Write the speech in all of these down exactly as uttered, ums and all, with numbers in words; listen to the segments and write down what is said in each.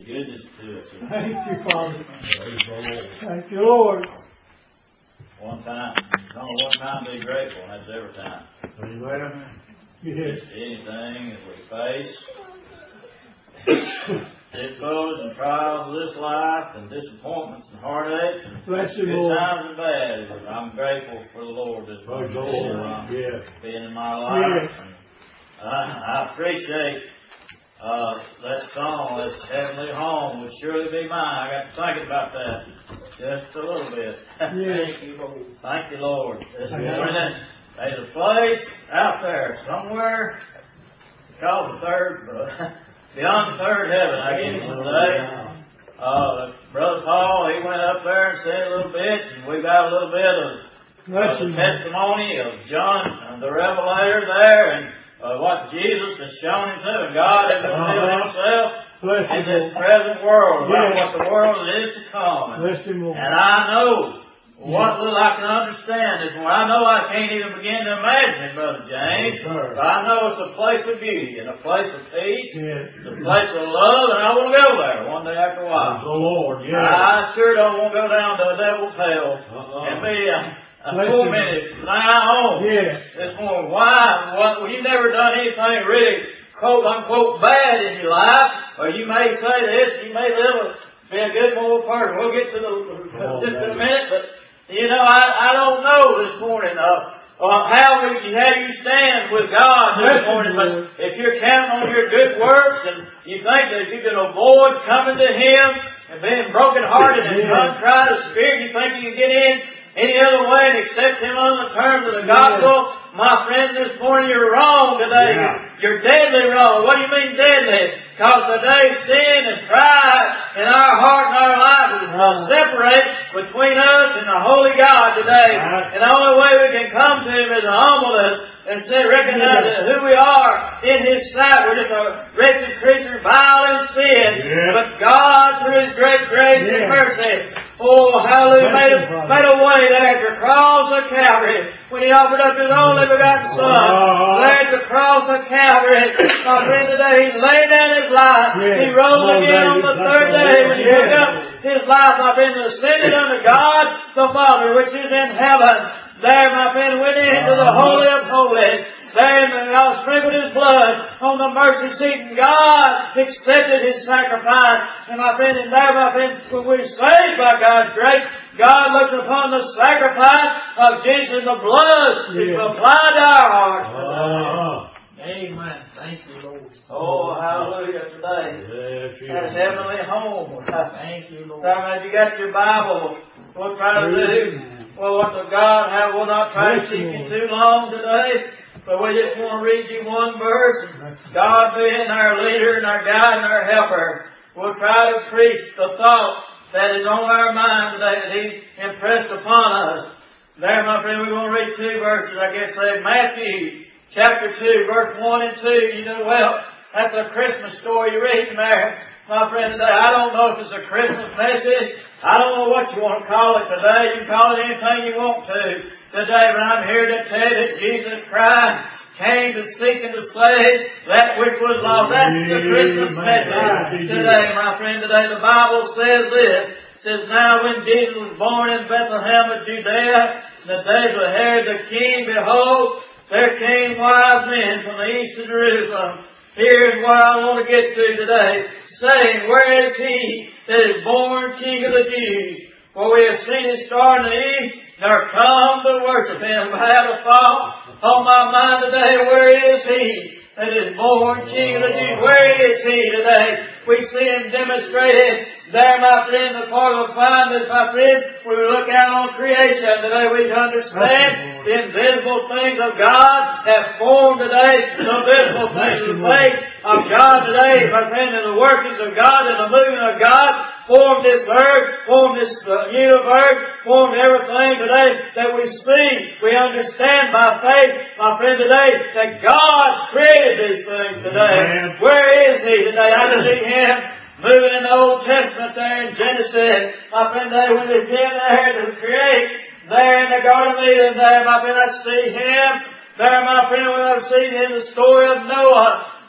Goodness to us. Thank you, Father. Thank you, Lord. One time. There's only one time to be grateful, and that's every time. Amen. Yes. Just anything that we face, difficulties and trials of this life, and disappointments and heartaches, and Bless you, good Lord. times and bad. I'm grateful for the Lord this morning. Lord. Yes. Being in my life. Yes. And I, I appreciate Uh, that song, this Heavenly Home, would surely be mine. I got to thinking about that just a little bit. Yes. Thank you, Lord. Thank you, Lord. This morning, there's a place out there somewhere called the third, beyond the third heaven, I guess you would say. Uh, Brother Paul, he went up there and said a little bit, and we got a little bit of uh, the testimony of John the Revelator there, and Uh, what Jesus has shown himself, and God has revealed himself in this present world, about what the world is to come. And, and I know what little I can understand is, well, I know I can't even begin to imagine it, Brother James, but I know it's a place of beauty and a place of peace, it's a place of love, and I want to go there one day after a while. The Lord, yes. I sure don't want to go down to the devil's hell uh-uh. and be a A full minute now home yes. this morning. Why? What? Well, you've never done anything really quote unquote bad in your life, or you may say this, you may live a, be a good moral person. We'll get to the oh, just in a minute, but you know, I, I don't know this morning uh, uh, how we how you stand with God this yes, morning. But if you're counting on your good works and you think that you can avoid coming to Him and being brokenhearted and contrite of spirit, you think you can get in any other way and accept Him on the terms of the gospel, yeah. My friend, this morning you're wrong today. Yeah. You're deadly wrong. What do you mean deadly? Because today sin and pride in our heart and our life will separate between us and the Holy God today. Right. And the only way we can come to Him is humbleness and say, recognize yeah. who we are in His sight. We're just a wretched creature, vile in sin. Yeah. But God, through His great grace yeah. and mercy, oh, hallelujah, made a, made a way there at the cross of Calvary when He offered up His only begotten Son. Oh. There at the cross of Calvary, my friend, today He laid down His life. Yeah. He rose oh, again on the third day when He took up His life, my friend, and ascended unto God the Father, which is in heaven. There, my friend, went into the Holy of Holies. There, and God sprinkled His blood on the mercy seat, and God accepted His sacrifice. And my friend, and there, my friend, when we're saved by God's grace, God looks upon the sacrifice of Jesus, the blood that yeah. applied to our hearts. Oh. Amen. Thank you, Lord. Oh, hallelujah today. Yes, that heavenly home. Thank you, Lord. Now, if you got your Bible, we'll try to do well what the God have. We'll not try to keep you too long today. But we just want to read you one verse. God being our leader and our guide and our helper, we'll try to preach the thought that is on our mind today that He impressed upon us. There, my friend, we're going to read two verses. I guess they Matthew chapter two, verse one and two. You know, well, that's a Christmas story you're reading there. My friend, today, I don't know if it's a Christmas message. I don't know what you want to call it today. You can call it anything you want to today, but I'm here to tell you that Jesus Christ came to seek and to save that which was lost. That's the Christmas message today, my friend. Today, the Bible says this. It says, now when Jesus was born in Bethlehem of Judea, in the days of Herod the king, behold, there came wise men from the east of Jerusalem. Here's what I want to get to today, saying, where is He that is born King of the Jews? For we have seen His star in the east, and are come to worship Him. I had a thought on my mind today, where is He that is born King of the Jews? Where is He today? We see Him demonstrated there, my friend, the part of the find that, my friend, when we look out on creation today, we understand the invisible things of God have formed today, the visible things of the faith of God today, my friend, and the workings of God and the movement of God formed this earth, formed this uh, universe, formed everything today that we see. We understand by faith, my friend, today, that God created these things today. Amen. Where is He today? I can see Him moving in the Old Testament there in Genesis. My friend, there when they came there to create, there in the Garden of Eden, there, my friend, I see Him. There, my friend, when I see in the story of Noah,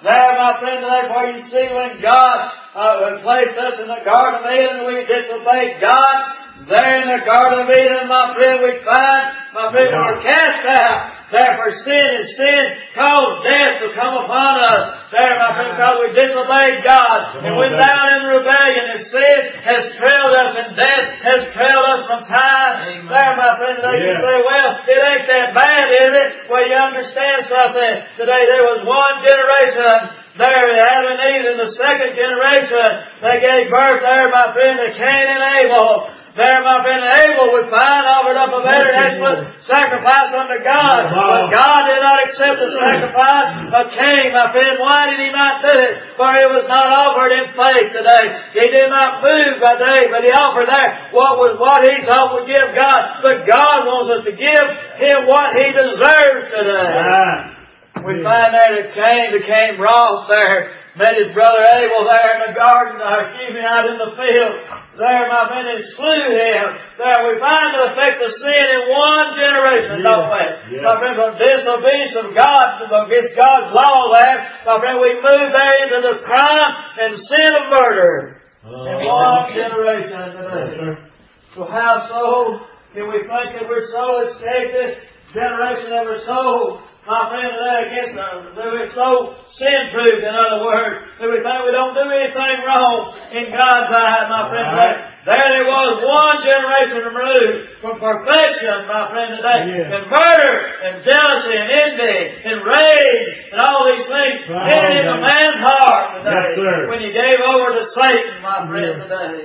There, my friend, today, for you see when God uh, placed us in the Garden of Eden and we disobeyed God, there in the Garden of Eden, my friend, we find, my friend, we were cast out. Therefore, sin is sin, caused death to come upon us. There, my friend, because we disobeyed God and went down in rebellion, and sin has trailed us, and death has trailed us from time. Amen. There, my friend, today yeah. you say, well, it ain't that bad, is it? Well, you understand something. Today there was one generation there, Adam and Eve, in the second generation, they gave birth there, my friend, to Cain and Abel. There, my friend, Abel we find offered up a better and excellent sacrifice unto God. But God did not accept the sacrifice of Cain, my friend. Why did He not do it? For it was not offered in faith today. He did not move by day, but He offered there what was what He thought would give God. But God wants us to give Him what He deserves today. We find there that Cain became wroth there. Met his brother Abel there in the garden, or excuse me, out in the field. There, my friend, and slew him. There, we find the effects of sin in one generation, yeah. don't we? Yes. My friend, from disobedience of God, against God's law there, my friend, we move there into the crime and sin of murder. Oh. In one generation today. So how so can we think that we're so escaped this generation that we're so, my friend, today against us, that we're so sin-proof, in other words, that we think we don't do anything wrong in God's eyes, my friend, today. There there was one generation removed from perfection, my friend, today. Yeah. And murder, and jealousy, and envy, and rage, and all these things oh, entered into man's heart today. Yes, when he gave over to Satan, my friend, yeah. today.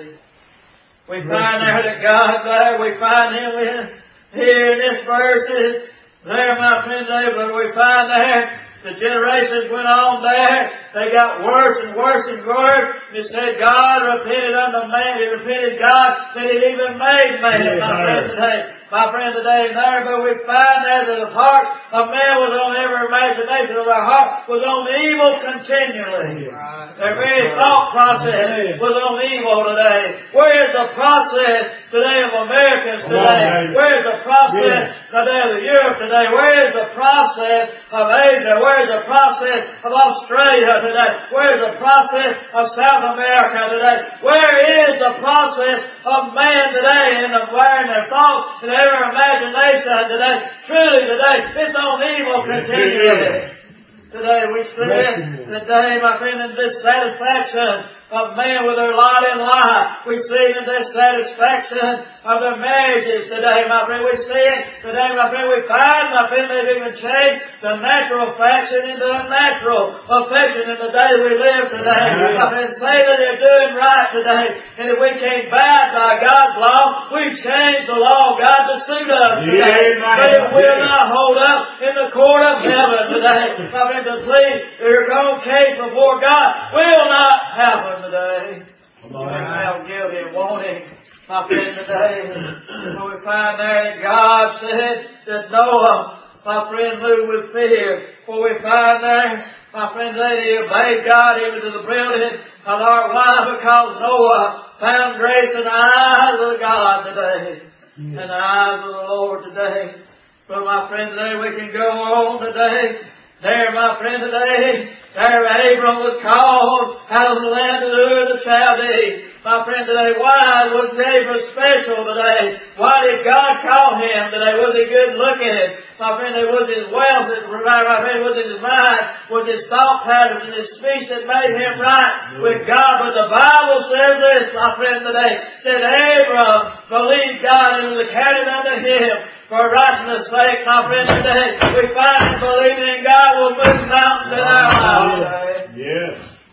We find there that God there, we find Him in, here in this verses. There, my friend, there, we find there, the generations went on there. They got worse and worse and worse. It said God repented unto man. He repented God that He even made man, yeah, my friend, today. My friend, today, there, but we find there that the heart of man was on every imagination of our heart was on evil continually. Right. Their very thought process was on evil today. Where is the process today of Americans today? Where is the process today of Europe today? Where is the process of Asia? Where is the process of Australia today? Where is the process of South America today? Where is the process of man today in the where in their thoughts and every imagination today? Truly today, it's on evil continually. Today we see today, my friend, in this satisfaction of man with their lot in life. We see in this satisfaction of their marriages today, my friend. We see it today, my friend. We find, my friend, they've even changed the natural affection into a natural affection in the day we live today. My friend, say that they're doing right today. And if we can't abide by God's law, we've changed the law of God to suit us today. Yeah, but it will not hold up in the court of heaven today. My friend, to please your own case before God will not happen today. You may feel guilty and wanting, my friend, today. But we find there that God said that Noah, my friend, moved with fear. For we find there, my friend, that he obeyed God even to the building of our wife, because Noah found grace in the eyes of God today. In the eyes of the Lord today. But my friend, today we can go on today. There, my friend, today, there Abram was called out of the land of Ur of the Chaldees. My friend, today, why was Abram special today? Why did God call him today? Was he good looking? My friend, it was his wealth, my friend, was his mind, was his thought patterns and his speech that made him right with God. But the Bible says this, my friend, today, said Abram believed God and was accounted unto him for righteousness' sake. My friend, today, we find that believing in God will move mountains in our lives today. Yes.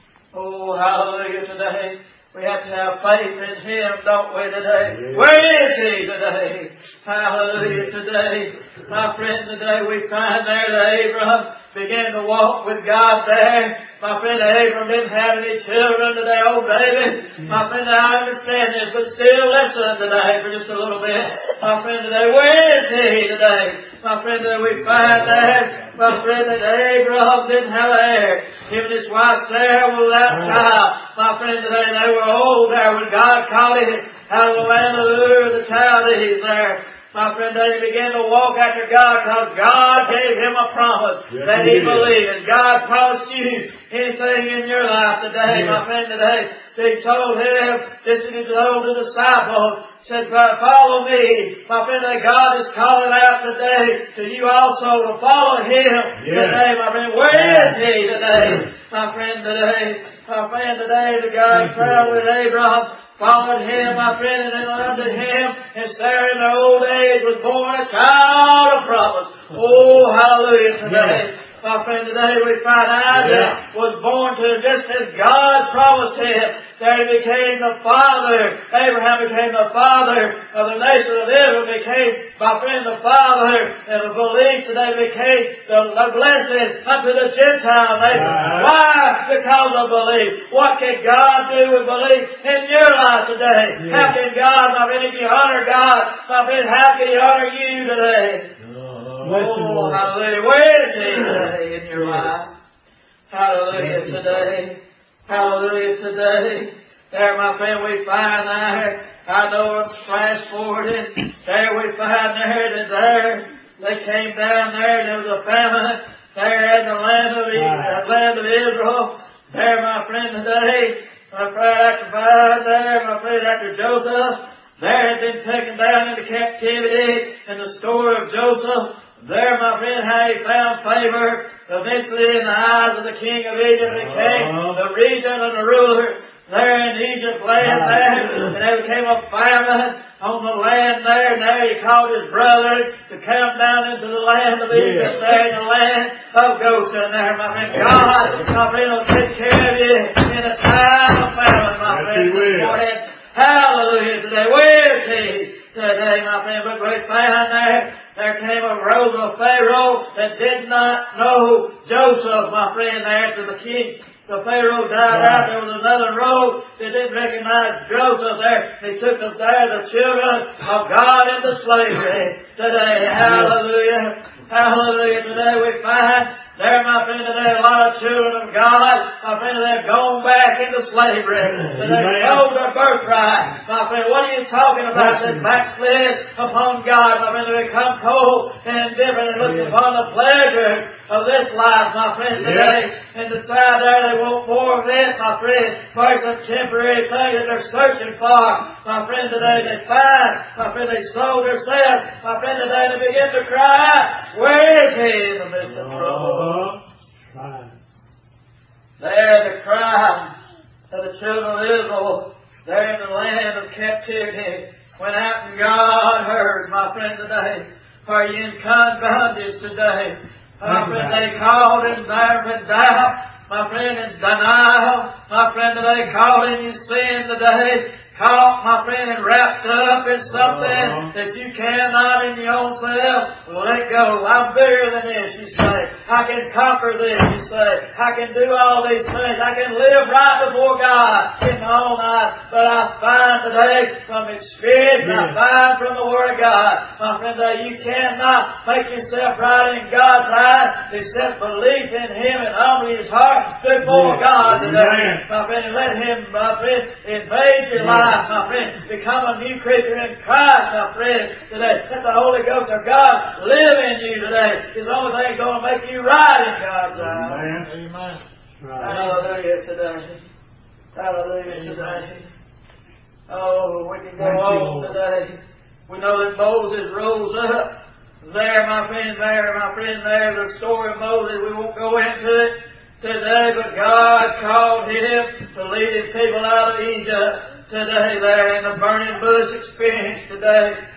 Oh, hallelujah today. We have to have faith in Him, don't we, today? Yeah. Where is He today? Hallelujah today. My friend, today we find there that Abram began to walk with God there. My friend, Abram didn't have any children today. Oh, David, my friend, I understand this, but still listen today for just a little bit. My friend, today, where is He today? My friend, today we find there, my friend, that Abram didn't have an heir. Him and his wife Sarah were without child. My friend, today they were old there when God called him out of the land of Ur of the Chaldees there. My friend, that he began to walk after God because God gave him a promise yes, that he, he believed. And God promised you anything in your life today, yes. my friend, today. He told him, this is he told the disciples, said, follow me. My friend, that God is calling out today to you also to follow him yes. today, my friend. Where is he today? My friend, today. My friend, today, the guy traveled with Abraham. Followed him, my friend, and then unto him, and there in their old age was born a child of promise. Oh, hallelujah today. Yeah. My friend, today we find Isaac yeah. was born to just as God promised him. There he became the father. Abraham became the father of the nation of Israel. Became, my friend, the father and the belief today became the, the blessing unto the Gentile nation. Right. Why? Because of belief. What can God do with belief in your life today? Yeah. How can God, my friend, if you honor God, my friend, how can He honor you today? Oh, hallelujah. Where is He today in your life? Hallelujah today. Hallelujah today. There, my friend, we find there. I know it's fast forwarding. There we find there that there they came down there and there was a famine there in the land of the land of Israel. There, my friend, today, my friend, after five there, my friend, after Joseph, there had been taken down into captivity in the store of Joseph. There, my friend, how he found favor eventually in the eyes of the king of Egypt, became the regent and the ruler there in Egypt land there. And there became a famine on the land there. And there he called his brothers to come down into the land of Egypt, there in the land of Goshen there, my friend. God, my friend, will take care of you in a time of famine, my friend. Hallelujah today. Where is He today, my friend? But we find there. There came a rose of Pharaoh that did not know Joseph, my friend, there after the king. The Pharaoh died wow. out. There was another robe that didn't recognize Joseph there. He took them there, the children of God, into slavery. Today, hallelujah. Hallelujah. Today we find there, my friend, today a lot of children of God, my friend, they've gone back into slavery. And they've sold their birthright. My friend, what are you talking about? They backslid upon God. My friend, they become cold and indifferent and look upon the pleasures of this life, my friend, today. And decide there they want more of this, my friend. For it's a temporary thing that they're searching for. My friend, today they find, my friend, they sold themselves. My friend, today they begin to cry, where is He in the midst of trouble? There the cry of the children of Israel, there in the land of captivity, went out and God heard, my friend, today. Are you in bondage today? My friend, they called in there in doubt. My friend, in denial. My friend, they called in your sin today. Caught, my friend, and wrapped up in something uh-huh. that you cannot in your own self let go. I'm bigger than this, you say. I can conquer this, you say. I can do all these things. I can live right before God in my own eyes. But I find today from experience, yeah. I find from the Word of God, my friend, that you cannot make yourself right in God's eyes except believe in Him and humble His heart before yeah. God today. Yeah. My friend, and let Him, my friend, invade your yeah. life. My friend, become a new creature in Christ, my friend, today. Let the Holy Ghost of God live in you today. It's the only thing going to make you right in God's eyes. Amen. Amen. Right. Hallelujah today. Hallelujah today. Oh, we can go on today. We know that Moses rose up. There, my friend, there, my friend, there, the story of Moses. We won't go into it today, but God called him to lead His people out of Egypt. Today, there in the burning bush experience today.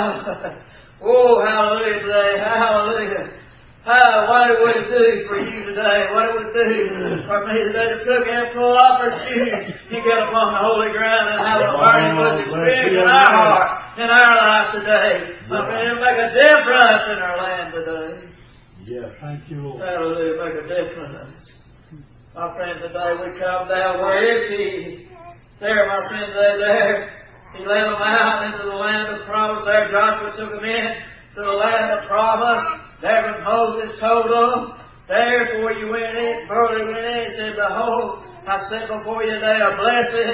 Oh, hallelujah today. Hallelujah. Ah, what it would do for you today. What it would do for me today. To took and pull off our shoes. You get upon the holy ground and have a burning bush experience in our heart, in our life today. My friend, it'll make a difference in our land today. Yeah, thank you, Lord. Hallelujah, make a difference. My friend, today we come down. Where is He? There, my friend, there, there. He led them out into the land of promise. There, Joshua took them in to the land of promise. There, when Moses told them, therefore you went in, before they went in, he said, behold, I set before you today a blessing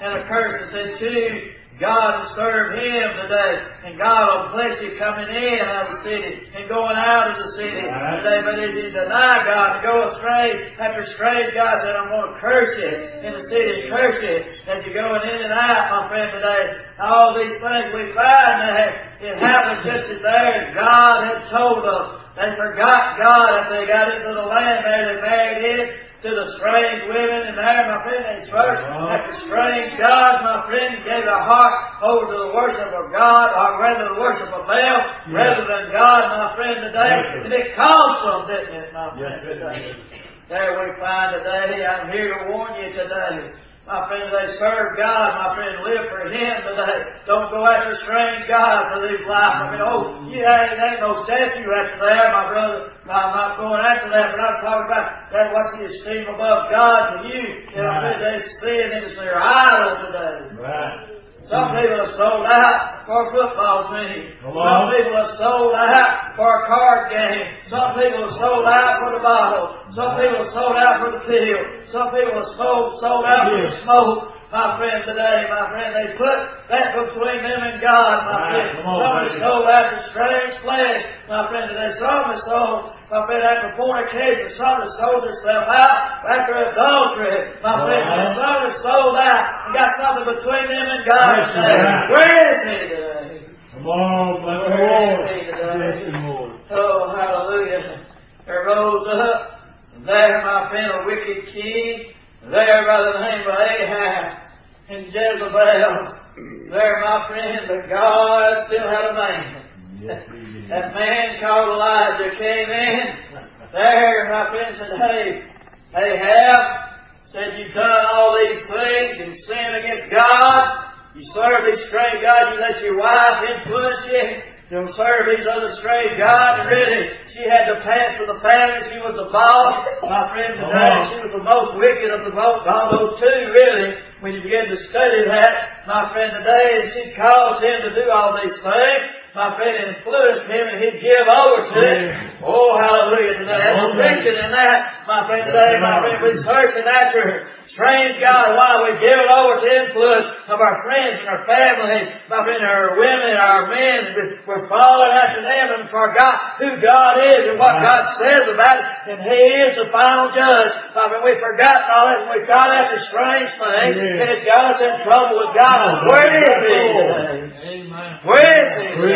and a curse, and said, choose God and serve Him today. And God will bless you coming in out of the city and going out of the city right. today. But if you deny God and go astray, after strayed, God said, I'm going to curse you in the city, curse you as you're going in and out, my friend, today. All these things we find that it happened just as there as God had told them. They forgot God after they got into the land there. They married in to the strange women, and there, my friend, they first, after strange God, my friend, gave their heart over to the worship of God, or rather the worship of Baal, yeah. rather than God, my friend, today. Yes, and it cost them, didn't it, my friend, yes, today? There we find today, I'm here to warn you today. My friend, they serve God. My friend, live for Him today. Don't go after strange God for these lives. I mean, oh, you ain't, ain't no statue after that, my brother. I'm not going after that, but I'm talking about that what you esteem above God to you. You know, right. They see it as their idol today. Right. Some people are sold out for a football team. Hello? Some people are sold out for a card game. Some people are sold out for the bottle. Some people are sold out for the pill. Some people are sold, sold out for the smoke. My friend, today, my friend, they put that between them and God, my right, friend. Some are sold after strange flesh, my friend, today. Some are sold, my friend, after fornication. Some have sold themselves out after adultery, my friend. Right. Some are sold out and got something between them and God today. Right. Where is He today? Come on, bless the Lord. Bless the Lord. Oh, hallelujah. There rose up, there, my friend, a wicked king, there by the name of Ahab and Jezebel. There, my friend, but God still had a man. Yes, that man called Elijah came in. There, my friend, said, hey, Ahab, said you've done all these things and sinned against God. You serve these strange gods. You let your wife influence you. You serve these other strange gods. Really, she had to pass for the family. She was the boss. My friend, today, she was the most wicked of the most, those two, really, when you begin to study that. My friend, today, she caused him to do all these things. My friend, influenced him, and he'd give over to it. Oh, hallelujah, today. There's a preaching in that, my friend, today. My friend, we're searching after strange God. Why? We give it over to influence of our friends and our families. My friend, our women, our men. We're following after them and forgot who God is and what God says about it. And He is the final judge. My friend, we forgot all that, and we got after strange things, and it's got us in trouble with God. Where is He today? Amen. Where is He today?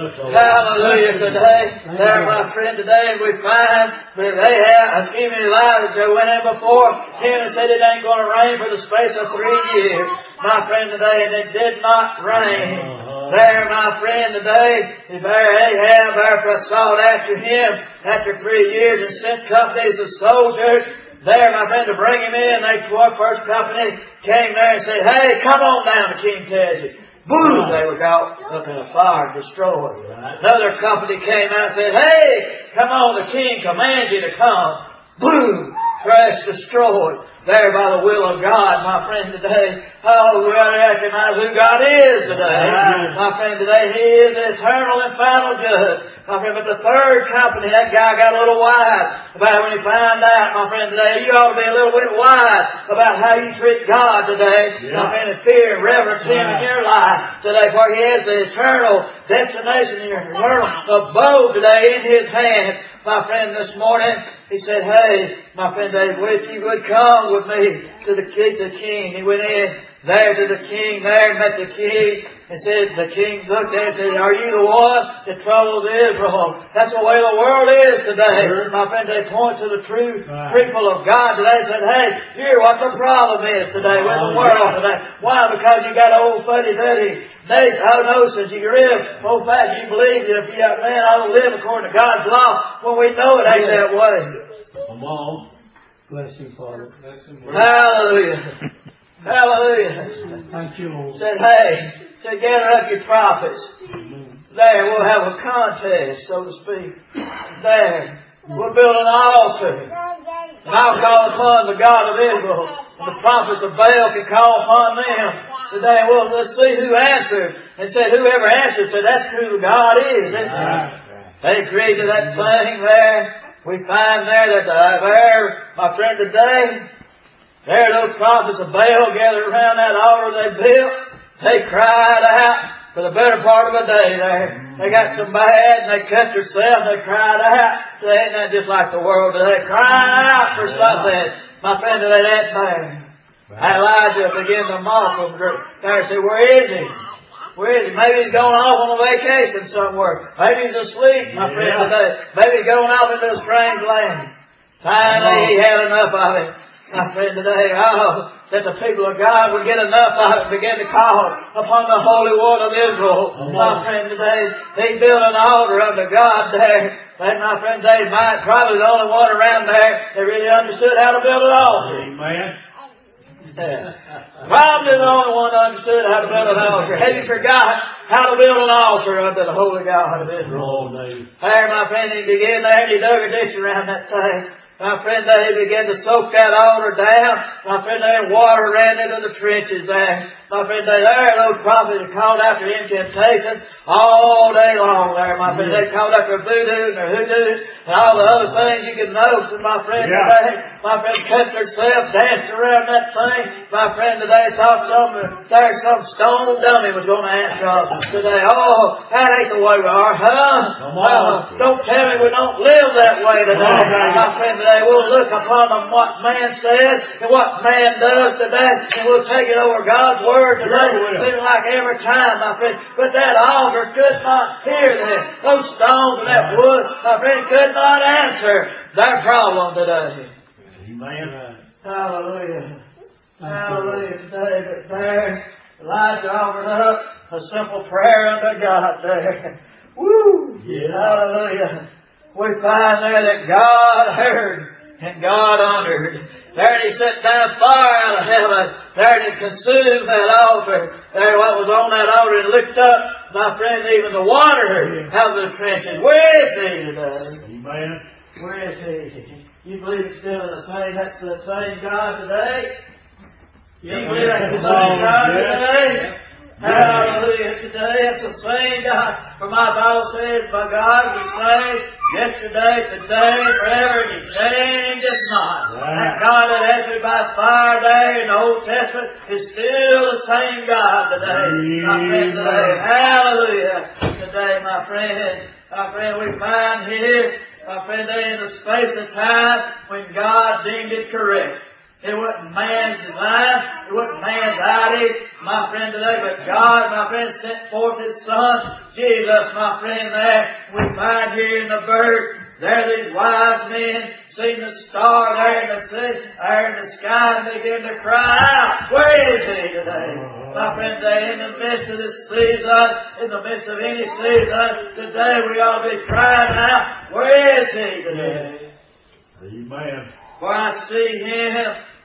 Hallelujah today. There, my friend, today we find that Ahab, excuse me, Elijah went in before him and said it ain't going to rain for the space of three years. My friend, today, and it did not rain. There, my friend, today, there Ahab, therefore sought after him after three years and sent companies of soldiers there, my friend, to bring him in. They, first company came there and said, hey, come on down, the king tells you. Boom! They were caught up in a fire, destroyed. Another company came out and said, hey, come on, the king commands you to come. Boom! Trash destroyed. There by the will of God, my friend, today. Oh, we ought to recognize who God is today. My friend, today, He is the eternal and final judge. My friend, but the third company, that guy got a little wise about when he found out, my friend, today, you ought to be a little bit wise about how you treat God today. Yeah. My friend, and fear and reverence Him in your life today, for He has the eternal destination, your eternal abode today in His hand. My friend, this morning, he said, hey, my friend David, if you would come with me to the king, to the king. He went in there to the king, there met the king, and said, the king looked at him and said, are you the one that troubles Israel? That's the way the world is today. Sure. My friend, they point to the true right. people of God today and said, hey, here what the problem is today with the world today. Why? Because you got old fuddy-duddy. Oh no, says you live. Old fact, you believe that if you got man, I will live according to God's law when we know it ain't that way. Come on. Bless you, Father. Bless him. Hallelujah. Hallelujah. Thank you, Lord. Said, hey, said, gather up your prophets. Amen. There, we'll have a contest, so to speak. There, we'll build an altar. And I'll call upon the God of Israel. And the prophets of Baal can call upon them. Today, well, let's see who answers. And said, whoever answers, said, that's who God is. Isn't it? They created that thing there. We find there that uh, there, my friend, today, There those prophets of Baal gathered around that altar they built. They cried out for the better part of a day there. They got so bad and they cut themselves and they cried out. They ain't that just like the world today. Crying out for something. My friend, they that bad. Elijah began to mock them there and say, where is he? Where is he? Maybe he's going off on a vacation somewhere. Maybe he's asleep, my friend, today. Maybe he's going off into a strange land. Finally, he had enough of it. My friend, today, oh, that the people of God would get enough of it and begin to call upon the Holy One of Israel. My friend, today, he built an altar unto God there. And my friend, they might probably the only one around there that really understood how to build an altar. Amen. Yeah. Probably the only one that understood how to build an altar. Had he forgot how to build an altar unto the Holy God of Israel. There, my friend, he began there and he dug a ditch around that thing. My friend, they began to soak that altar down. My friend, there water ran into the trenches there. My friend, they there, those prophets are called after incantation all day long there. My friend, they called after voodoo and their hoodoo and all the other things you can notice. And my friend, Yeah. today, my friend cut themselves, danced around that thing. My friend, today thought some, there some stone dummy was going to answer us today. Oh, that ain't the way we are, huh? Come on. Uh, don't tell me we don't live that way today. Okay. My friend, today we'll look upon them what man says and what man does today, and we'll take it over God's Word today. It's like every time, my friend. But that altar could not hear this. Those stones and that wood, my friend, could not answer their problem today. Amen. Hallelujah. Hallelujah today. But there, Elijah offered up a simple prayer unto God there. Woo! Yeah. Hallelujah. We find there that God heard and God honored. There he set down fire out of heaven. There he consumed that altar. There what was on that altar and licked up, my friend, even the water out of the trenches. Where is he today? Amen. Where is he? You believe it's still the same? That's the same God today? You believe that's the same God today? Hallelujah. Today it's the same God. For my Bible says, my God was saved yesterday, today, forever, and He changes not. That God that answered by fire there in the Old Testament is still the same God today. My friend, today. Hallelujah. Today, my friend, my friend, we find here, my friend, there in the space of time when God deemed it correct. It wasn't man's design. It wasn't man's ideas, my friend, today. But God, my friend, sent forth His Son, Jesus, my friend, there. We find here in the bird, there these wise men seen the star there in the sea, there in the sky, and they began to cry out, where is He today? My friend, today, in the midst of this season, in the midst of any season, today we ought to be crying out, where is He today? Amen. For I see Him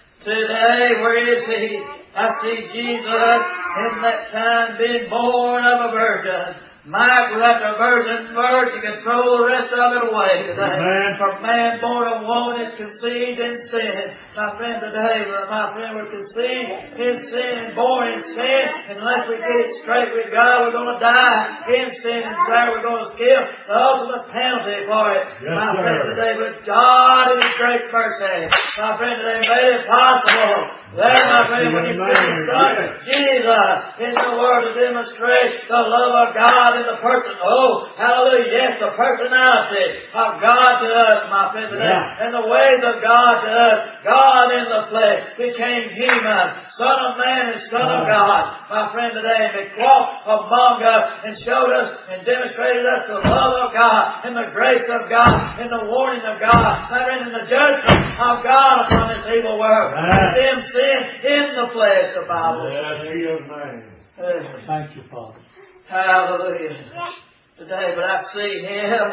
today. Where is He? I see Jesus in that time being born of a virgin. Michael, that's a virgin birth. You can throw the rest of it away today. Amen. For man born of woman is conceived in sin. My friend, today, my friend, we're conceived in sin, born in sin. Unless we get it straight with God, we're going to die in sin. And there we're going to give the ultimate penalty for it. Yes, my sir. friend, today, but God in His great mercy, my friend, today made it possible. There, my friend, when you see the Son of Jesus in the world to demonstrate the love of God in the person. Oh, hallelujah. Yes, the personality of God to us, my friend, today. Yeah. And the ways of God to us. God in the flesh became human. Son of man and Son of God. My friend, today. And He walked among us and showed us and demonstrated us the love of God and the grace of God and the warning of God. My friend, and the judgment of God upon this evil world. Right. Them sin in the flesh, the Bible Yes, says. His name. Uh, Thank you, Father. Hallelujah. Today, but I see Him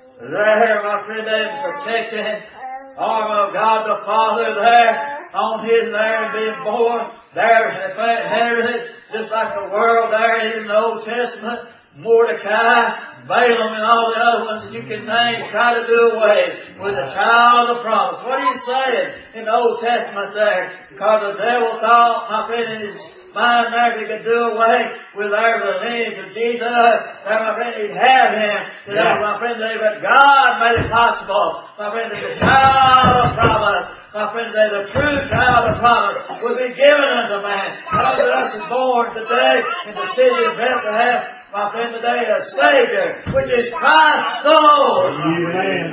there, my friend, in protection. Arm of God the Father there, on His there being born, there inherited just like the world there in the Old Testament, Mordecai, Balaam, and all the other ones that you can name, try to do away with the child of promise. What are you saying in the Old Testament there? Because the devil thought, my friend, in his mind there, if he could do away with there the lineage of Jesus, there, my friend, he'd have him. Today, yeah. My friend, today, but God made it possible. My friend, that the child of promise, my friend, that the true child of promise will be given unto man. Unto us is born today in the city of Bethlehem, my friend, today a Savior, which is Christ the Lord. Amen.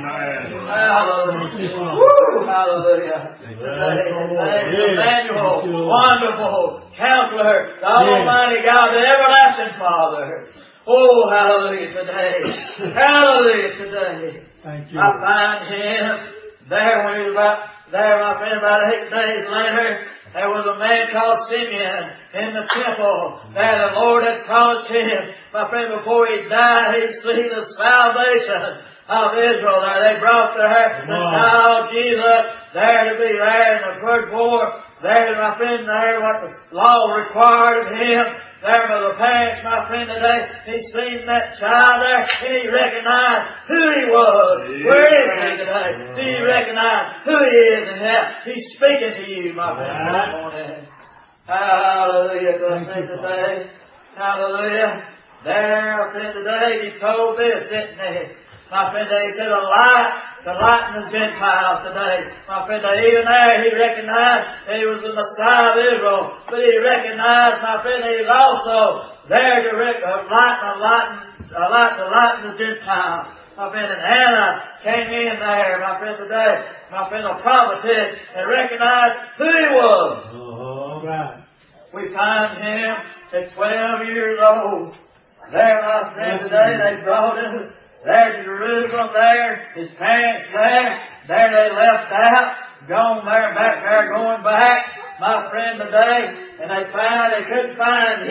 Hallelujah. Woo, hallelujah. Today, Emmanuel, wonderful Counselor, the Almighty God, the everlasting Father. Oh, hallelujah today. Hallelujah today. Thank you. I find Him there when he was about, there, my friend, about eight days later. There was a man called Simeon in the temple. There the Lord had promised him, my friend, before he died, he'd see the salvation of Israel. There they brought their the child Jesus there to be there in the first war. There, my friend, there what the law required of him. There by the parents, my friend, today, he seen that child there and he recognized who he was. Yeah. Where is he today? Do you recognize who he is and how he's speaking to you, my friend? Yeah. Hallelujah. Today. Hallelujah. There, my friend, today, he told this, didn't he? My friend, he said, a light to lighten the Gentiles today. My friend, even there he recognized that he was the Messiah of Israel. But he recognized, my friend, that he was also there to rec- uh, lighten, uh, lighten, uh, light, to lighten the Gentiles. My friend, and Anna came in there, my friend, today. My friend, the prophetess, and recognized who he was. All right. We find him at twelve years old. There, my friend, today, they brought him there to Jerusalem, there, his parents there, there they left out, gone there, back there, going back, my friend, today, and they found, they couldn't find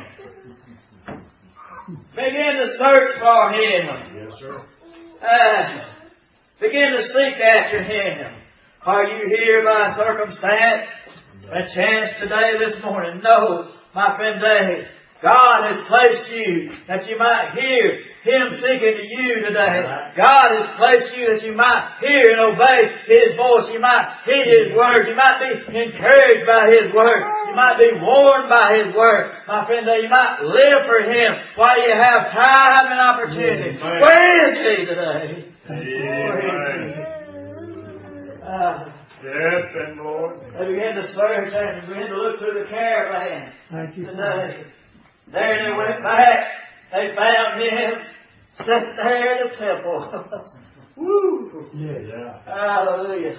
him. Begin to search for him. Yes, sir. Uh, begin to seek after him. Are you here by circumstance, a chance today, this morning? No, my friend, today, God has placed you that you might hear Him speaking to you today. God has placed you that you might hear and obey His voice. You might hear His word. You might be encouraged by His word. You might be warned by His word. My friend, that you might live for Him while you have time and opportunity. Amen. Where is He today? Where is He? Uh, yes, and Lord. They began to search and began to look through the caravan. Thank you. Today. There they went back. They found him sitting there in the temple. Woo! Yeah, yeah. Hallelujah.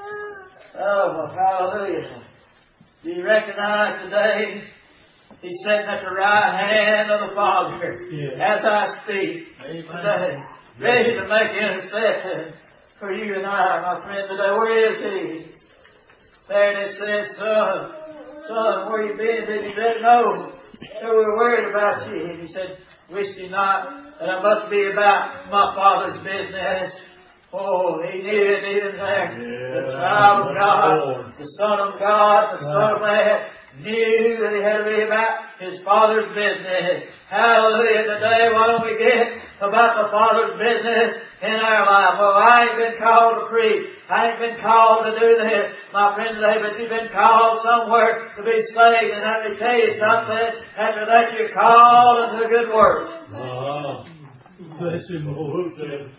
Oh, hallelujah. Do you recognize today he's sitting at the right hand of the Father yeah. as I speak today, ready to make intercession for you and I, my friend, today. Where is he? There they said, son, son, where you been? Did you let know? So we were worried about you. And he said, wish you not that I must be about my Father's business. Oh, he knew it even there. Yeah, the child of God, the Son of God, the Son of Man, knew that he had to be about his Father's business. Hallelujah. Today, why don't we get about the Father's business in our life? Well, I ain't been called to preach. I ain't been called to do this, my friend, today, but you've been called somewhere to be saved. And let me tell you something. After that, you're called into good works. Uh, bless him, Lord.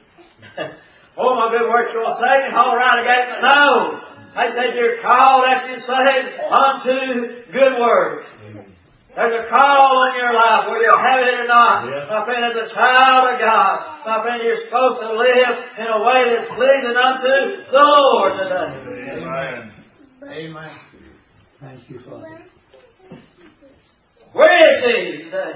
Oh, my good works will save me. All right, I got it. No. I said you're called after you're saved unto good works. There's a call in your life, whether you have it or not. Yeah. My friend, as a child of God, my friend, you're supposed to live in a way that's pleasing unto the Lord today. Amen. Amen. Thank you, Father. Where is he today?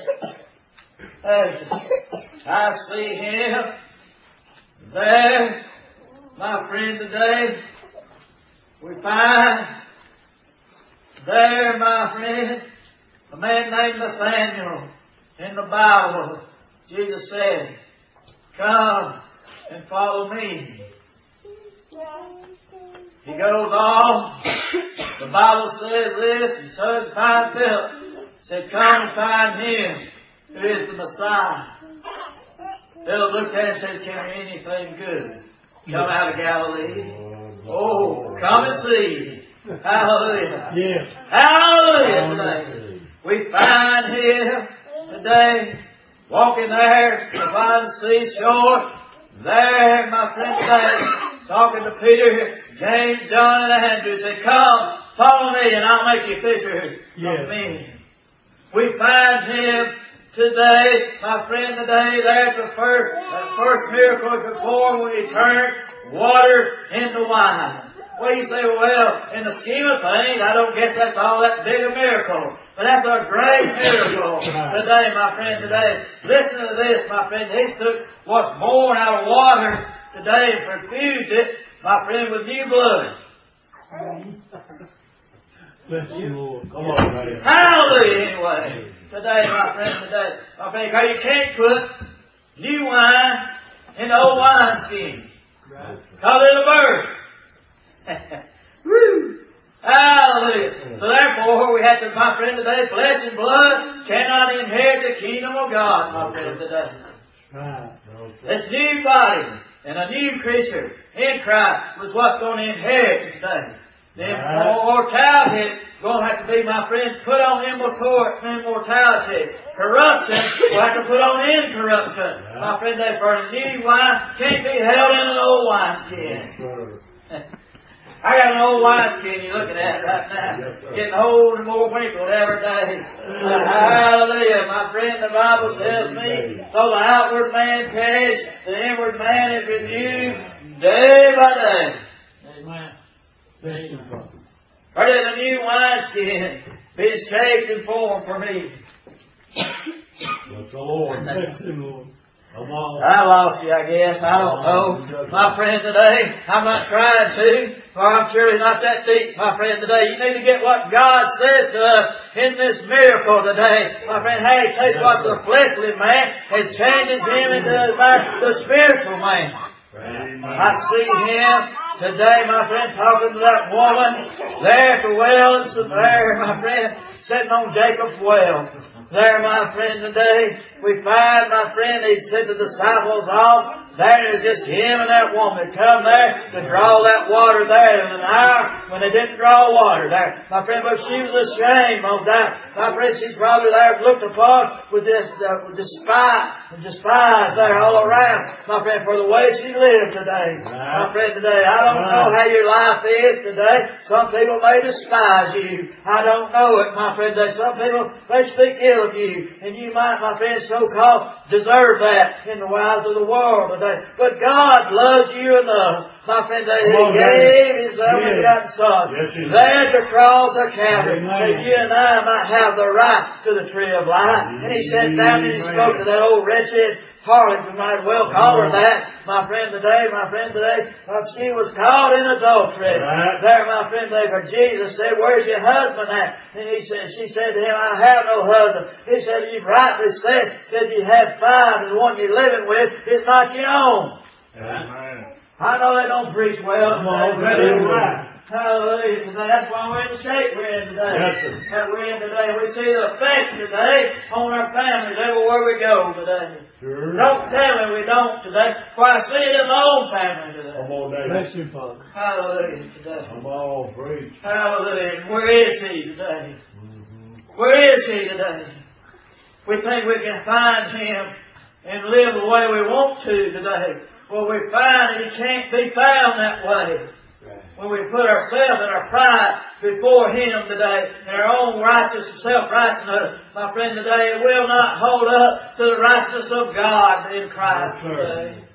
I see him there, my friend, today. We find there, my friend, a man named Nathaniel in the Bible. Jesus said, come and follow me. He goes on. The Bible says this, and so find Philip said, come and find Him who is the Messiah. Philip looked at him and said, can anything good come out of Galilee? Oh, come and see. Hallelujah. Yes. Hallelujah today. We find Him today walking there by the seashore. There, my friend, today, talking to Peter, James, John, and Andrew. Said, come, follow me, and I'll make you fishers Yes. of men. We find Him today, my friend, today, there's the first, that first miracle performed when He turned water into wine. Well, you say, well, in the scheme of things, I don't guess that's all that big a miracle. But that's a great miracle today, my friend, today. Listen to this, my friend. He took what's born out of water today and perfused it, my friend, with new blood. Bless you, Lord. Come on, buddy. Hallelujah, anyway. Today, my friend, today. My friend, because you can't put new wine in the old wineskin. Because it'll burst. Woo! Hallelujah. So therefore, we have to, my friend, today, flesh and blood cannot inherit the kingdom of God, my friend, today. Right. This new body and a new creature in Christ was what's going to inherit today. The immortality is going to have to be, my friend, put on immortality. Corruption will have to put on incorruption. Yeah. My friend, they for a new wine can't be held in an old wineskin. I got an old wineskin you're looking at right now. Yes, sir. Getting old and more wrinkled every day. Hallelujah. My friend, the Bible tells me, though the outward man perish, the inward man is renewed day by day. Amen. Bless you, Father. Or did a new wineskin be shaped and formed for me? Bless the Lord. Bless you, Lord. Come on. I lost you, I guess. I don't know. My friend, today, I'm not trying to, for I'm surely not that deep, my friend, today. You need to get what God says to us in this miracle today. My friend, hey, takes what's the fleshly man and changes him into the spiritual man. I see him today, my friend, talking to that woman there at the well in Samaria, my friend, sitting on Jacob's well. There, my friend, today, we find, my friend, he sent the disciples off. There is just him and that woman come there to draw that water there in an hour when they didn't draw water there. My friend, but she was ashamed of that. My friend, she's probably there looked upon with this, uh, with despite and despise there all around. My friend, for the way she lived today. My friend, today, I don't know how your life is today. Some people may despise you. I don't know it, my friend. Today. Some people may speak ill of you. And you might, my friend, so-called deserve that in the eyes of the world today. But God loves you enough, my friend, that He gave His only begotten Son. There's a cross of Calvary that you and I might have the right to the tree of life. And He sat down and He spoke to that old wretched harlot, we might well call her that, my friend, today, my friend, today. Uh, she was caught in adultery. Right. There, my friend, today, for Jesus said, where's your husband at? And he said, she said to him, I have no husband. He said, you've rightly said, said you have five, and the one you're living with is not your own. Amen. I know they don't preach well. Come on, today, that is but right. Hallelujah. Today. That's why we're in the shape we're in today. Yes, sir. That we're in today. We see the effects today on our families everywhere we go today. Sure. Don't tell me we don't today, for I see it in my own family today. Come on, David. Bless you, Father. Hallelujah today. Come on, preach. Hallelujah. Where is He today? Mm-hmm. Where is He today? We think we can find Him and live the way we want to today. Well, we find that He can't be found that way. When we put ourselves and our pride before Him today, and our own righteous self-righteousness, my friend, today, it will not hold up to the righteousness of God in Christ Yes, today.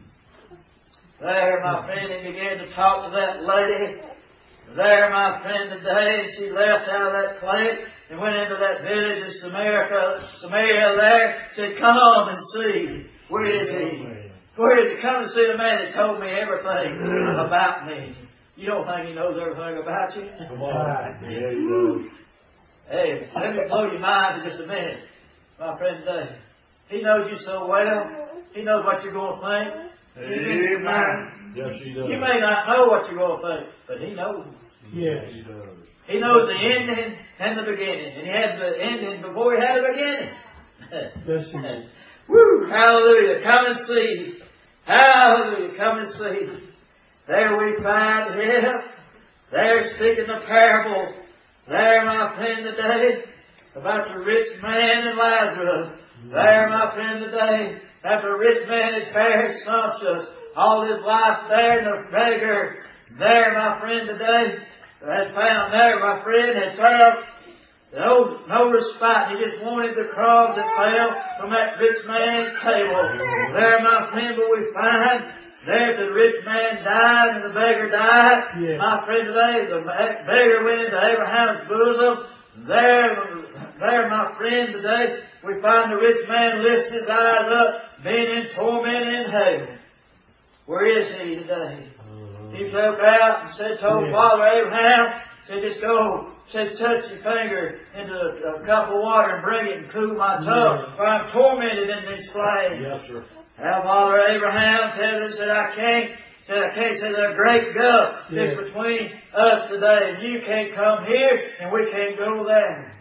There, my friend, He began to talk to that lady. There, my friend, today, she left out of that place and went into that village of Samaria, Samaria there, said, come and see. Where is He? Where is He? Come and see the man that told me everything about me. You don't think He knows everything about you? Come on. Yeah, He does. Hey, let me blow your mind for just a minute, my friend, today. He knows you so well. He knows what you're going to think. Amen. Yes, He does. You may not know what you're going to think, but He knows. Yes. He does. He knows the ending and the beginning. And He had the ending before He had the beginning. Yes, Lord. Woo! Hallelujah. Come and see. Hallelujah. Come and see. There we find Him. There speaking the parable. There, my friend, today, about the rich man and Lazarus. There, my friend, today, that the rich man had fared sumptuous all his life there, and the beggar there, my friend, today, had found there, my friend, had found no, no respite. He just wanted the crumbs that fell from that rich man's table. There, my friend, but we find there the rich man died and the beggar died. Yeah. My friend, today, the beggar went into Abraham's bosom. There, there, my friend, today, we find the rich man lifts his eyes up, being in torment in hell. Where is he today? He looked out and said, told yeah. Father Abraham, said, just go, said, touch your finger into a, a cup of water and bring it and cool my tongue, yeah. for I'm tormented in these flames. Yes, sir. Now, Father Abraham tells him, said, I can't, said, I can't, said, there's a great gulf yeah. is between us today, and you can't come here, and we can't go there.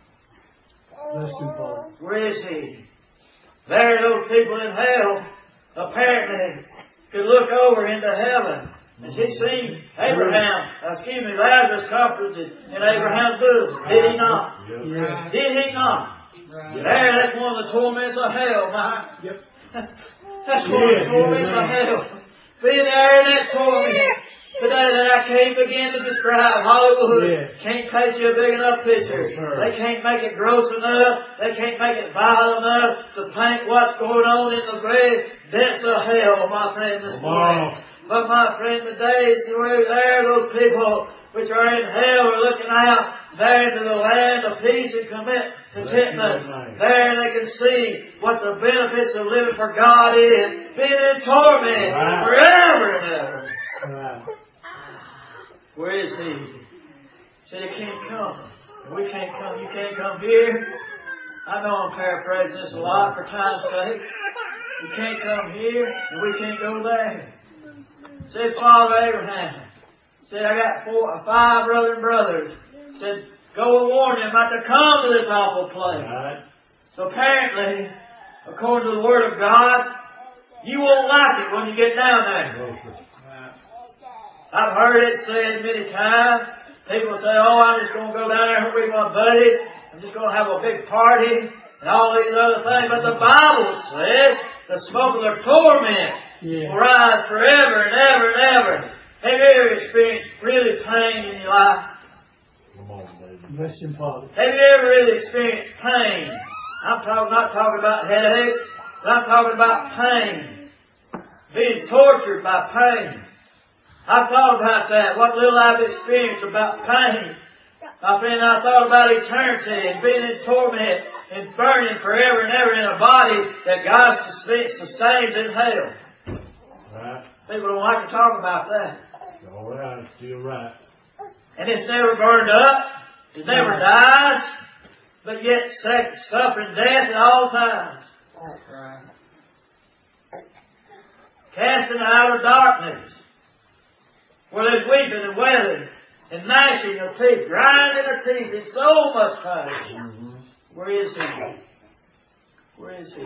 Bless you, Father. Where is he? There, those people in hell, apparently, could look over into heaven. And she seen Abraham, excuse me, Lazarus comforted in Abraham's bosom. Did he not? Yeah. Did he not? Right. There, that's one of the torments of hell, Mike. Yep. That's one of the Yeah, torments yeah, of hell. Being there in that torment today that I can't begin to describe. Hollywood Yeah. can't paint you a big enough picture. Sure. They can't make it gross enough. They can't make it vile enough to paint what's going on in the very depths of hell, my friend, this morning. But my friend, today, see where there those people which are in hell are looking out there into the land of peace and commit, contentment. There they can see what the benefits of living for God is. Being in torment Right. forever and ever. Right. Where is He? Said He can't come. We can't come. You can't come here. I know I'm paraphrasing this a lot for time's sake. You can't come here and we can't go there. Said Father Abraham. Said I got four, five brother and brothers. Said go and warn them not to come to this awful place. Right. So apparently, according to the Word of God, you won't like it when you get down there. I've heard it said many times. People say, oh, I'm just going to go down there and read my buddies. I'm just going to have a big party and all these other things. But the Bible says the smoke of their torment Yeah. will rise forever and ever and ever. Have you ever experienced really pain in your life? Come on, baby. Bless you, Father. Have you ever really experienced pain? I'm talking, not talking about headaches, but I'm talking about pain. Being tortured by pain. I've thought about that, what little I've experienced about pain. My friend, I thought about eternity and being in torment and burning forever and ever in a body that God sustains in hell. Right. People don't like to talk about that. All right. Still right. And it's never burned up. It never dies. But yet suffering death at all times. That's right. Cast into outer darkness. Where there's weeping and wailing and gnashing of teeth, grinding of teeth, and so much pain. Mm-hmm. Where is He? Where is He?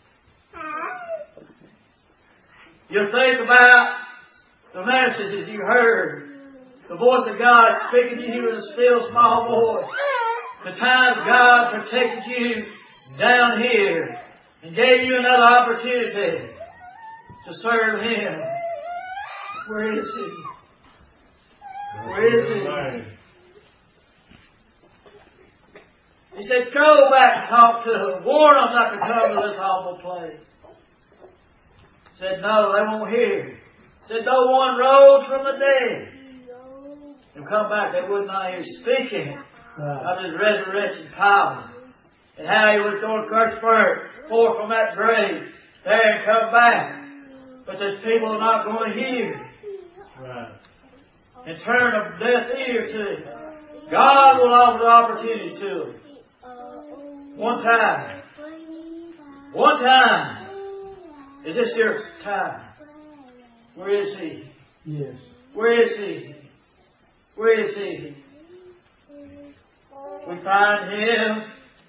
You think about the messages you heard, the voice of God speaking to you in a still small voice. The times God protected you down here and gave you another opportunity to serve Him. Where is He? Where is He? He said, go back and talk to them. Warn them not to come to this awful place. Said, no, they won't hear. Said, no one rose from the dead. And come back, they would not hear. Speaking of His resurrection power. And how He was going to curse forth from that grave there and come back. But there's people who are not going to hear. Right. And turn a deaf ear to Him. God will offer the opportunity to them. One time. One time. Is this your time? Where is He? Yes. Where is He? Where is He? We find Him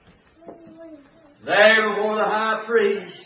there before the high priest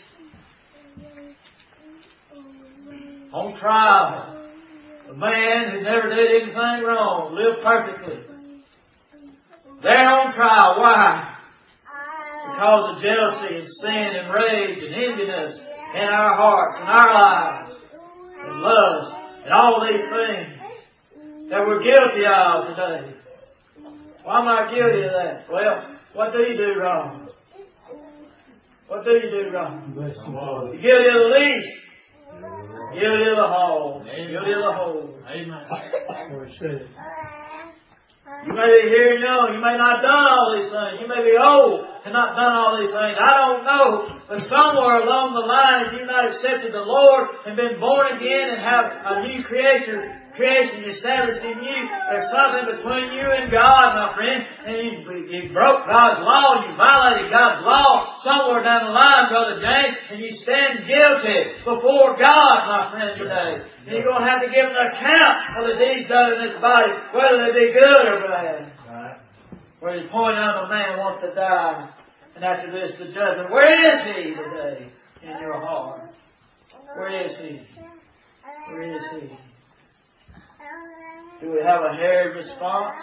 on trial. A man who never did anything wrong, lived perfectly. There on trial. Why? Because of jealousy and sin and rage and enviness in our hearts and our lives and lust and all these things that we're guilty of today. Why am I guilty of that? Well, what do you do wrong? What do you do wrong? You're guilty of the least. Guilty of the whole. Guilty of the whole. Amen. You may be here young. You may not have done all these things. You may be old and not done all these things. I don't know. But somewhere along the line, if you've not accepted the Lord and been born again and have a new creation, creation established in you, there's something between you and God, my friend. And you, you broke God's law. You violated God's law somewhere down the line, Brother James. And you stand guilty before God, my friend, today. And you're going to have to give an account of the deeds done in this body, whether they be good or bad. Right. Where He's pointing out a man wants to die. And after this, the judgment. Where is He today in your heart? Where is He? Where is He? Do we have a hairy response?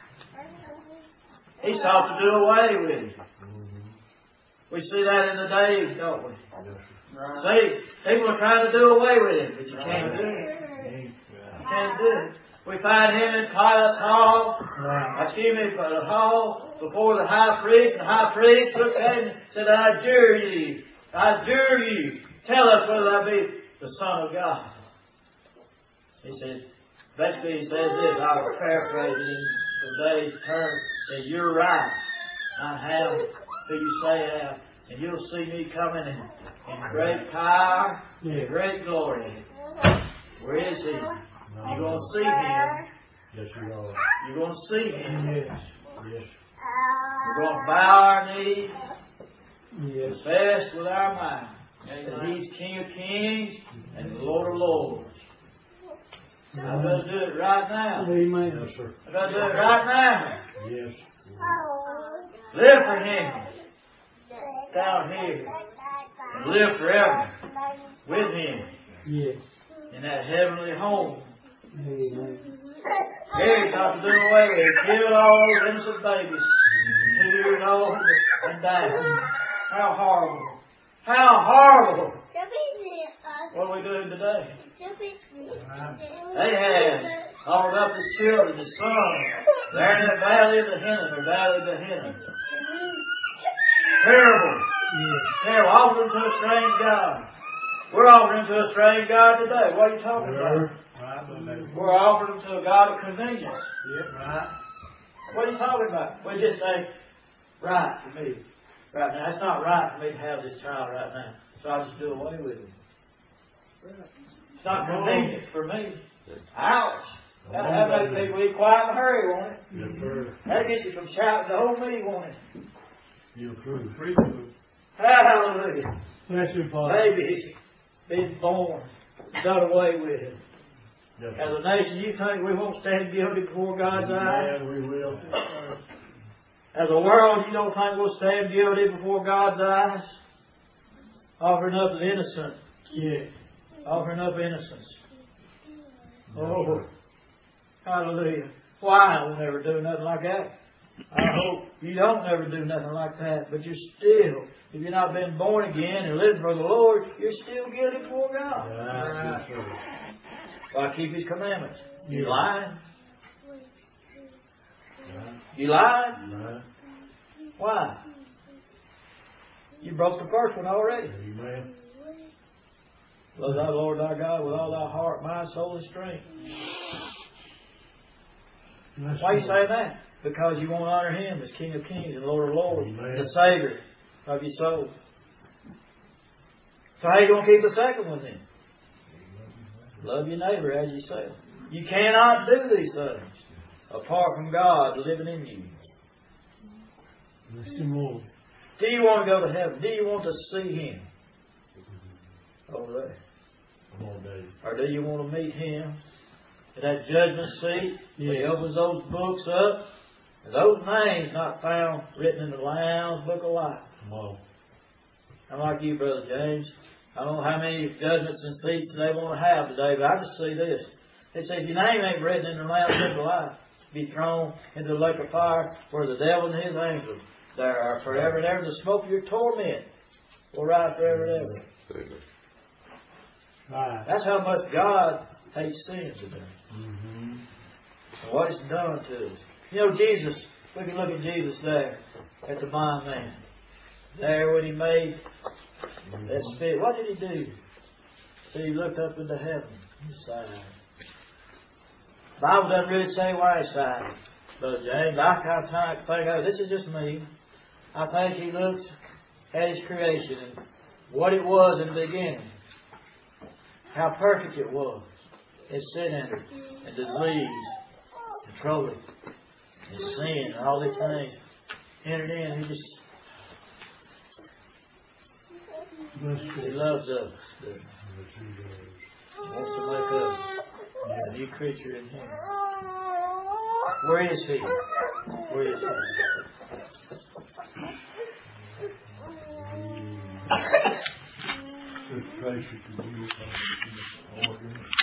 He sought to do away with it. We see that in the days, don't we? Right. See, people are trying to do away with it, but you can't do it. You can't do it. We find Him in Pilate's hall, right. excuse me, for the hall before the high priest. And the high priest looked at him and said, I adjure you, I adjure you, tell us whether thou be the Son of God. He said, basically he says this, I will paraphrase it in today's term, that you're right. I am who you say I am. And you'll see me coming in, in great power and great glory. Where is He? You're going to see Him. Yes, you are. You're going to see Him. Yes. Yes. We're going to bow our knees. Yes. Confess with our mind that He's King of Kings and Lord of Lords. I'm going to do it right now. Amen. Yes, sir. I'm going to do it right now. Yes. Live for Him down here. And live forever with Him Yes. in that heavenly home. Amen. Here, got to do away with it. Killed all those innocent babies. Two years old and died. How horrible. How horrible. What are we doing today? Ahab offered up his children, his sons, there in the valley of the Hinnom, or valley of the Hinnom. Terrible. Terrible. Offering to a strange God. We're offering to a strange God today. What are you talking about? We're offering to a God of convenience. Right. What are you talking about? We just say, right for me right now. It's not right for me to have this child right now. So I'll just do away with it. It's not convenient for me. Ouch. That'll have those people eat quiet in a hurry, won't it? Yes, sir. That'll get you from shouting the whole meeting, won't it? You're true. Free food. Hallelujah. Bless you, Father. Babies been born, done away with it. Yes, As a nation, you think we won't stand guilty before God's eyes? Yeah, we will. As a world, you don't think we'll stand guilty before God's eyes? Offering up the innocent. Yes. Offering up innocence. Oh, hallelujah. Why I will never do nothing like that? I hope you don't ever do nothing like that. But you're still, if you've not been born again and living for the Lord, you're still guilty before God. Right. Yes, sir. Why keep His commandments? You Yeah. lying? Right. You lied? Right. Why? You broke the first one already. Amen. Love thy Lord thy God with all thy heart, mind, soul, and strength. Bless Why are you you. saying that? Because you want to honor Him as King of Kings and Lord of Lords, Amen. the Savior of your soul. So how are you going to keep the second one then? Love your neighbor as yourself. You cannot do these things apart from God living in you. Bless you, Lord. Do you want to go to heaven? Do you want to see Him over there? Come on, Dave. Or do you want to meet Him at that judgment seat? When He Yeah. opens those books up Those names not found written in the Lamb's Book of Life. Come on. I'm like you, Brother James. I don't know how many judgments and seats they want to have today, but I just see this. It says your name ain't written in the Lamb's Book of Life. Be thrown into the lake of fire where the devil and his angels there are forever and ever. The smoke of your torment will rise forever and ever. Right. That's how much God hates sin today. Mm-hmm. And what it's done to us. You know, Jesus, we can look at Jesus there at the blind man. There when he made that spit. What did he do? So he looked up into heaven and sighed. The Bible doesn't really say why he sighed, Brother James. I kind of think, oh, this is just me. I think he looks at his creation and what it was in the beginning. How perfect it was. Its sin entered, and disease, and trouble, and sin, and all these things entered in. He just He loves us. He wants to make us a new creature in Him. Where is He? Where is He? Just treasure to you.